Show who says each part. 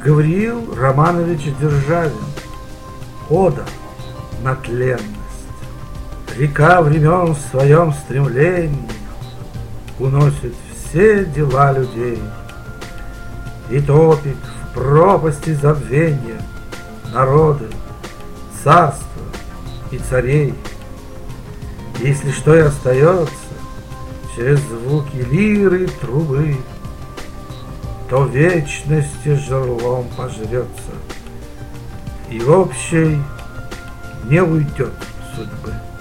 Speaker 1: Гавриил Романович Державин. Ода на тленность. Река времен в своем стремлении уносит все дела людей и топит в пропасти забвения народы, царства и царей. Если что и остается через звуки лиры и трубы, то вечности жерлом пожрется и общей не уйдет судьбы.